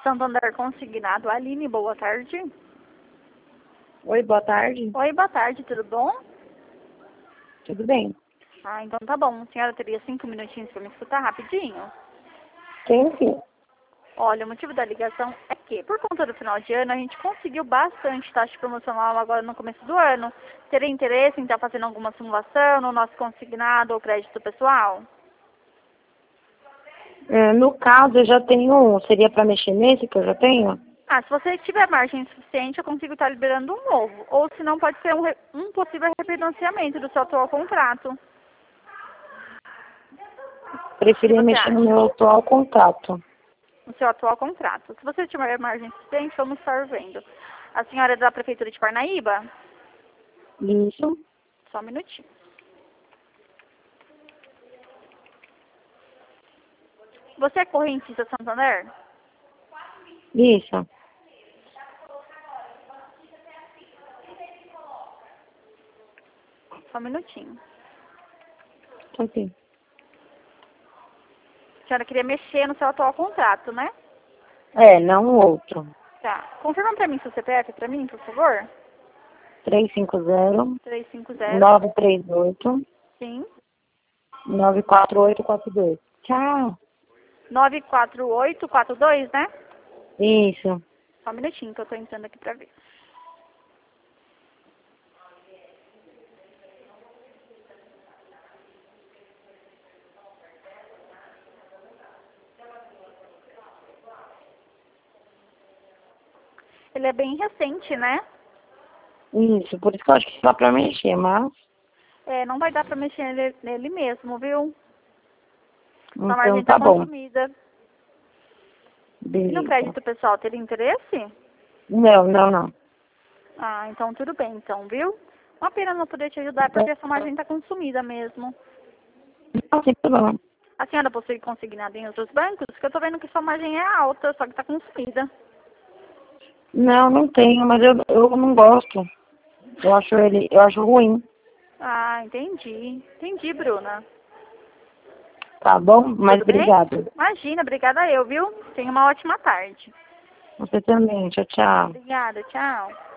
Santander Consignado. Aline, boa tarde. Oi, boa tarde. Oi, boa tarde, tudo bom? Tudo bem? Ah, então tá bom. A senhora teria 5 minutinhos para me escutar rapidinho? Sim. Olha, o motivo da ligação é que, por conta do final de ano, a gente conseguiu bastante taxa promocional agora no começo do ano. Teria interesse em estar fazendo alguma simulação no nosso consignado ou crédito pessoal? No caso, eu já tenho um. Seria para mexer nesse que eu já tenho? Ah, se você tiver margem suficiente, eu consigo estar liberando um novo. Ou se não, pode ser um possível refinanciamento do seu atual contrato. O que Preferia você mexer no acha? meu atual contrato. No seu atual contrato. Se você tiver margem suficiente, vamos estar vendo. A senhora é da Prefeitura de Parnaíba? Isso. Só um minutinho. Você é correntista Santander? Isso. Só um minutinho. Ok. A senhora queria mexer no seu atual contrato, né? Não o outro. Tá. Confirma pra mim seu CPF, pra mim, por favor. 350 350. 938 Sim. 94842. Tchau. 94842, né? Isso. Só um minutinho que eu tô entrando aqui pra ver. Ele é bem recente, né? Isso. Por isso que eu acho que dá para mexer, mas... É, não vai dar pra mexer nele mesmo, viu? A Então margem tá tá bom. consumida. E no Beleza. crédito pessoal, teria interesse? Não. Ah, então tudo bem, então, viu? Uma pena não poder te ajudar porque essa margem tá consumida mesmo. Não, sem problema. A senhora possui consignado em outros bancos? Porque eu tô vendo que sua margem é alta, só que tá consumida. Não tenho, mas eu não gosto. Eu acho ruim. Ah, entendi. Entendi, Bruna. Tá bom? Mas Tudo bem? obrigado. Imagina, obrigada eu, viu? Tenha uma ótima tarde. Você também. Tchau, tchau. Obrigada, tchau.